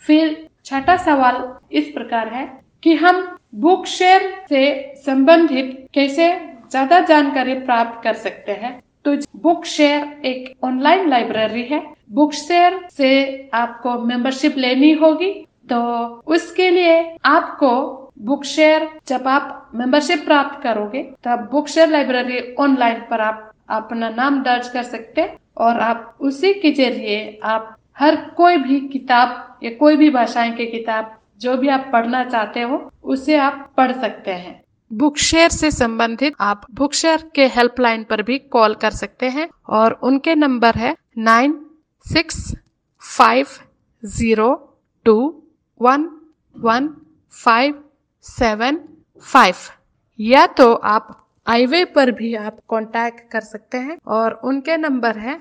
फिर छठा सवाल इस प्रकार है कि हम बुक शेयर से संबंधित कैसे ज्यादा जानकारी प्राप्त कर सकते हैं। तो बुक शेयर एक ऑनलाइन लाइब्रेरी है। बुक शेयर से आपको मेंबरशिप लेनी होगी, तो उसके लिए आपको बुक शेयर, जब आप मेंबरशिप प्राप्त करोगे तब बुक शेयर लाइब्रेरी ऑनलाइन पर आप अपना नाम दर्ज कर सकते हैं और आप उसी के जरिए आप हर कोई भी किताब या कोई भी भाषाएं की किताब जो भी आप पढ़ना चाहते हो उसे आप पढ़ सकते हैं। बुक शेयर से संबंधित आप बुक शेयर के हेल्पलाइन पर भी कॉल कर सकते हैं और उनके नंबर है 9650211575। या तो आप हाईवे पर भी आप कांटेक्ट कर सकते हैं और उनके नंबर है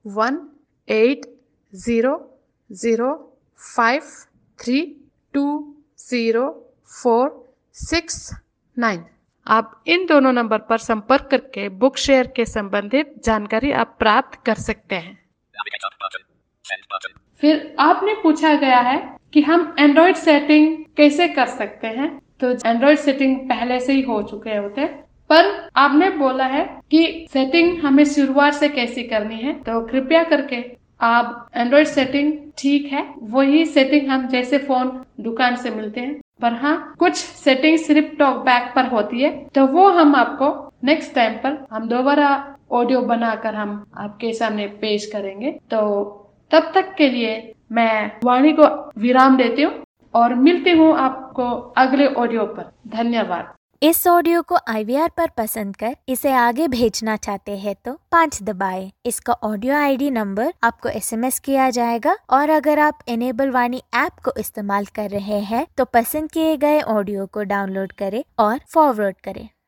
1800532046। आप इन दोनों नंबर पर संपर्क करके बुक शेयर के संबंधित जानकारी आप प्राप्त कर सकते हैं। फिर आपने पूछा गया है कि हम एंड्रॉइड सेटिंग कैसे कर सकते हैं। तो एंड्रॉइड सेटिंग पहले से ही हो चुके होते, पर आपने बोला है कि सेटिंग हमें शुरुआत से कैसी करनी है, तो कृपया करके आप एंड्रॉइड सेटिंग ठीक है वही सेटिंग हम जैसे फोन दुकान से मिलते हैं, पर हाँ कुछ सेटिंग सिर्फ टॉक बैक पर होती है, तो वो हम आपको नेक्स्ट टाइम पर हम दोबारा ऑडियो बनाकर हम आपके सामने पेश करेंगे। तो तब तक के लिए मैं वाणी को विराम देती हूँ और मिलती हूँ आपको अगले ऑडियो पर। धन्यवाद। इस ऑडियो को IVR पर पसंद कर इसे आगे भेजना चाहते हैं तो 5 दबाएं। इसका ऑडियो ID नंबर आपको SMS किया जाएगा और अगर आप इनेबल वाणी ऐप को इस्तेमाल कर रहे हैं तो पसंद किए गए ऑडियो को डाउनलोड करें और फॉरवर्ड करें।